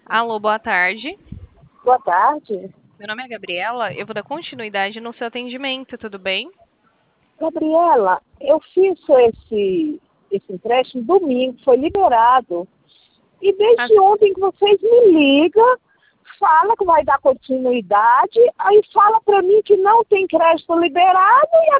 Alô, boa tarde. Boa tarde. Meu nome é Gabriela, eu vou dar continuidade no seu atendimento, tudo bem? Gabriela, eu fiz esse empréstimo domingo, foi liberado. E desde ontem que vocês me ligam, fala que vai dar continuidade, aí fala para mim que não tem crédito liberado e